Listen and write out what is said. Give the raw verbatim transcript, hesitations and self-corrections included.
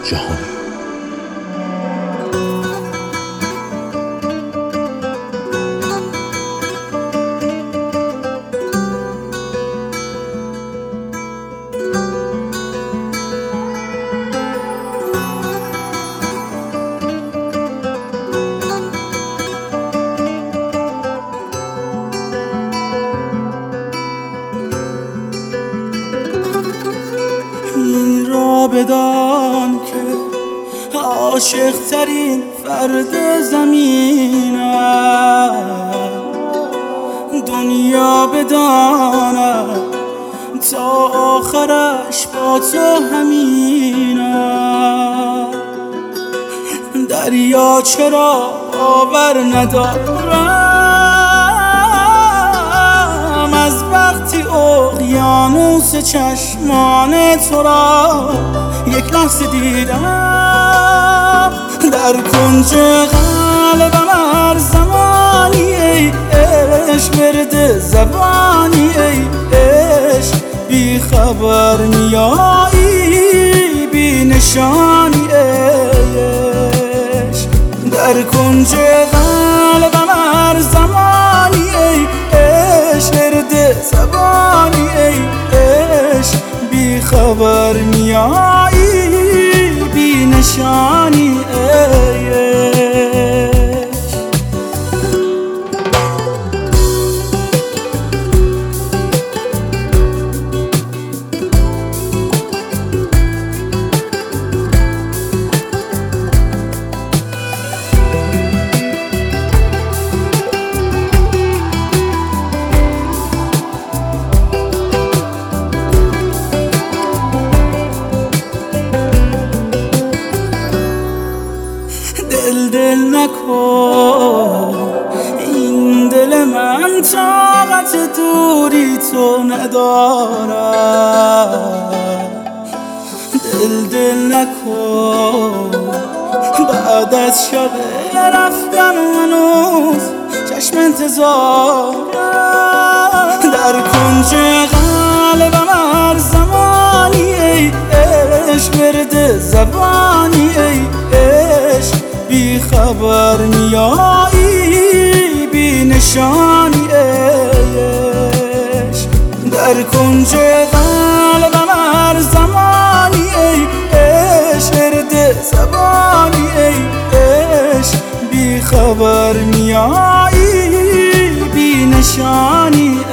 جهان. این را بدان که عاشق ترین فرد زمینم، دنیا بداند تا آخرش با تو همینم. دریا چرا باور ندارم از وقتی اقیانوس چشمان تو را یک لحظه دیدم. در کنج قلبم هر زمانی ای عشق ورد زبانی ای عشق بی خبر میایی بی نشانی عشق. در کنج قلبم هر زمانی ای عشق ورد زبانی ای عشق بی خبر میایی بی نشانی عشق. دل دل نکن این دل من طاقت دوری تو ندارد. دل دل نکن بعد از شب رفتن هنوز چشم انتظارم. در کنج قلبم هر زمانی ای عشق ورد زبانی ای عشق بی خبر میایی بی نشانی عشق. در کنج قلبم هر زمانی ای عشق ورد زبانی ای عشق بی خبر میایی بی نشانی